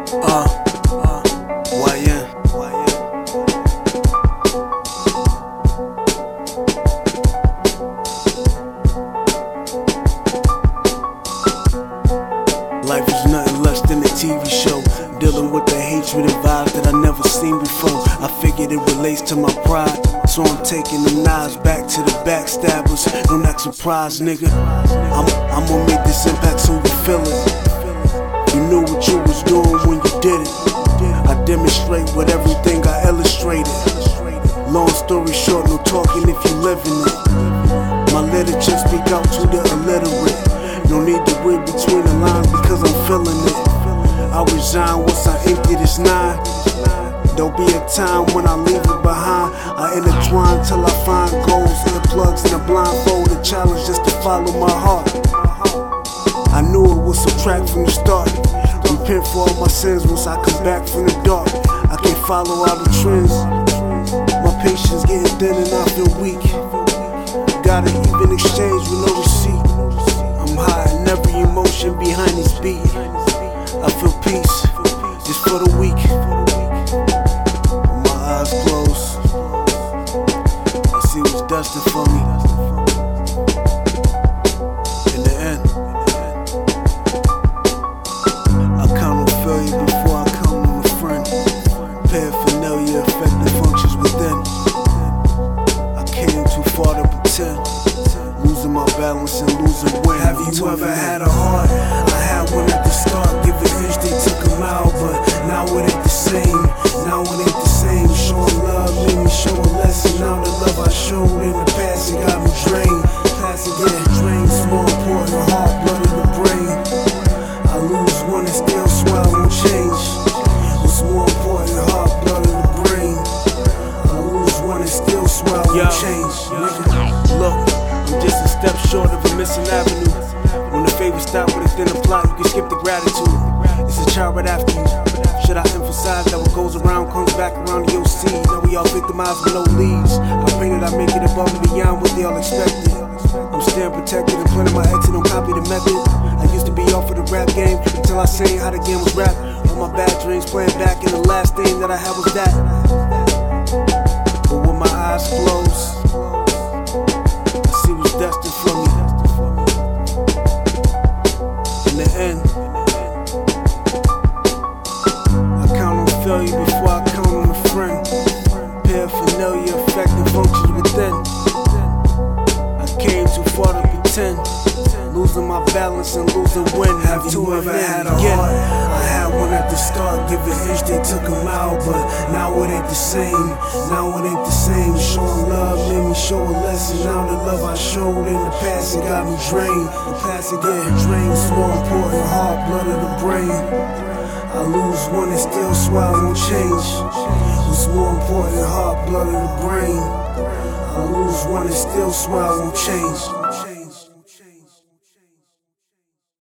YN. Life is nothing less than a TV show, dealing with the hatred and vibes that I never seen before. I figured it relates to my pride, so I'm taking the knives back to the backstabbers. Don't act surprised, nigga. I'm gonna make this impact so you feel it. You knew what you was doing when you did it. I demonstrate with everything I illustrated. Long story short, no talking if you living it. My literature speak out to the illiterate. No need to read between the lines because I'm feeling it. I resign once I empty this 9. There'll be a time when I leave it behind. I intertwine till I find goals, earplugs and a blindfold. A challenge just to follow my heart. I knew it would subtract from the start. Repent for all my sins once I come back from the dark. I can't follow all the trends. My patience getting thin and I feel weak. Got an even exchange with no receipt. I'm high in every emotion behind this beat. I feel peace, just for the weak. My eyes closed, I see what's destined for me. In the end, I count on failure before I count on a friend. Paraphernalia affecting functions within. I came too far to pretend, losing my balance and losing wind. Have you ever had a heart? I had one at the start, give it inch, they took him out, but now it ain't the same. Now it ain't the same. Showing love made me show a lesson. Now the love I showed in the past, it got me drained. Passing get drained, small important, heart, blood in the brain. I lose one and still swear I won't change. What's more important, heart, blood in the brain. I lose one and still swear I won't change. Look, I'm just a step short of a missing avenue. When the favor stop with a thinner plot, you can skip the gratitude. It's a child right after you. Should I emphasize that what goes around comes back around the OC? Now we all victimized with no leads. I pray that I make it above and beyond what they all expected. I'm staying protected and planning my exit, don't copy the method. I used to be off of the rap game until I seen how the game was rap. All my bad dreams playing back, and the last thing that I had was that. But with my eyes closed, I see what's destined for me. In the end, I count on failure before I count on a friend. Paraphernalia affecting functions within. I came too far to pretend, losing my balance and losing wind. Have you ever had a heart? I had one at the start, give it inch, they took him out, but now it ain't the same. Now it ain't the same. Showing love made me show a lesson. Now the love I showed in the past, it got me drained. The past, it getting drained. Small important, heart, blood in the brain. I lose one and still swear I won't change. What's more important, heart, blood in the brain. I lose one and still swear I won't change.